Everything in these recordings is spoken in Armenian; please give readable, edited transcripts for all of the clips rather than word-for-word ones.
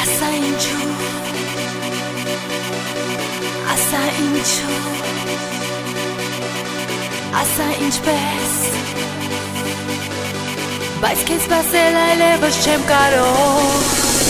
Asa ինչու Asa ինչպես Բայց քեզ սպասել այլևս չեմ կարող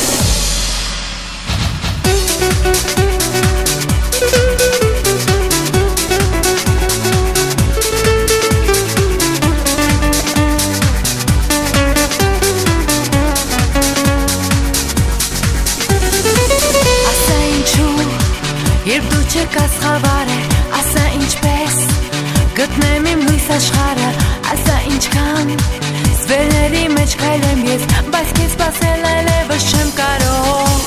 Երբ դու չկաս խավար է, ասա ինչպես Գտնեմ իմ լույս աշխարհը, ասա ինչքան Սվերների մեջ քայլեմ ես, բայց քեզ սպասել այլևս չեմ կարող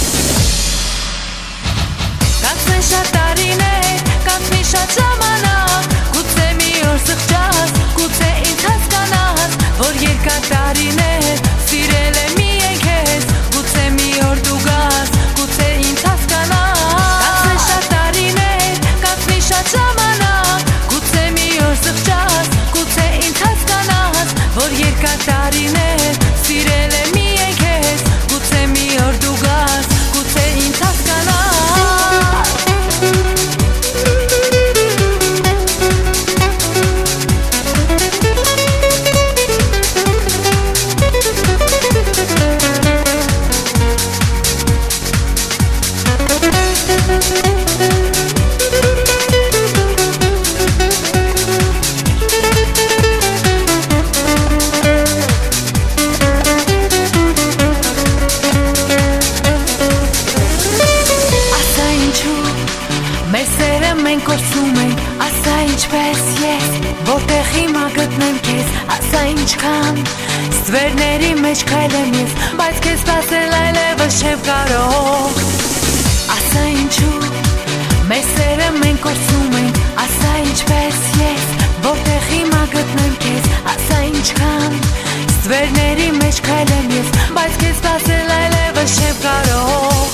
Կանցնեն շատ տարիներ, կանցնի շատ ժամանակ Գուցե մի օր սխճաս, գուցե ինձ հասկանաս Որ երկար տարիներ, սիրել եմ միայն քեզ Գուցե մի օր դու գաս, գուցե ինձ հասկանաս Շատ ժամանակ, գուցե մի օր սխճաս, գուցե ինձ հասկանաս Որ երկար տարիներ, սիրել եմ միայն քեզ Գուցե մի օր դու գաս, գուցե ինձ հասկանաս Մեր սերը մենք կորցնում ենք, ասա ինչպես ես Որտեղ հիմա գտնեմ քեզ, ասա ինչքան Ստվերների մեջ քայլեմ ես, բայց քեզ սպասել այլևս չեմ կարող Ասա ինչու, մեր սերը մենք կորցնում ենք, ասա ինչպես ես Որտեղ հիմա գտնեմ քեզ, ասա ինչքան Ստվերների մեջ քայլեմ ես, բայց քեզ սպասել այլևս չեմ կարող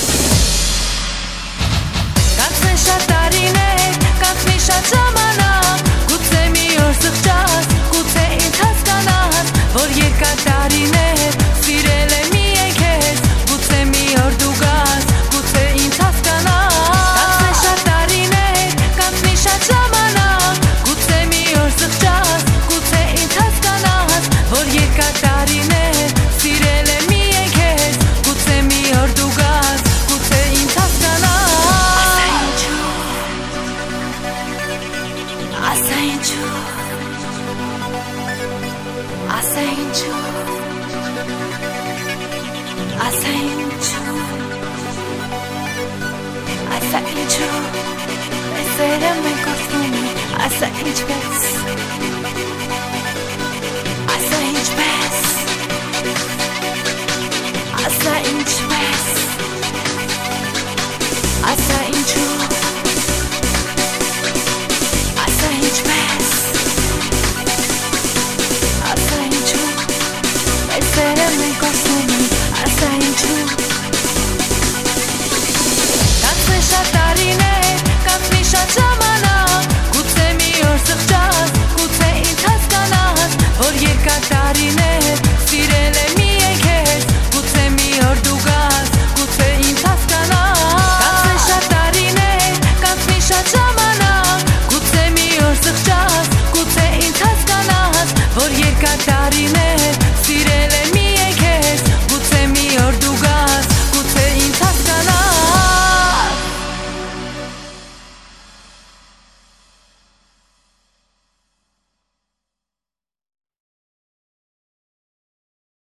Կանցնեն շատ տարիներ, կանցնի շատ ժամանակ Գուցե մի օր սխճաս, գուցե ինձ հասկանաս Որ երկար տարիներ, սիրել եմ միայն քեզ Գուցե մի օր դու գաս, գուցե ինձ հասկանաս Կանցնեն շատ տարիներ, կանցնի շատ ժամանակ Գուցե մի օր սխճաս, գուցե ինձ հասկանաս Որ երկար տարիներ, սիրել եմ միայն քեզ Գուցե մի օր դու գաս, գուցե ինձ հասկանաս Asa ինչու Asa ինչու Asa ինչու Asa ինչու Մեր սերը մենք կորցնում ենք Asa ինչպես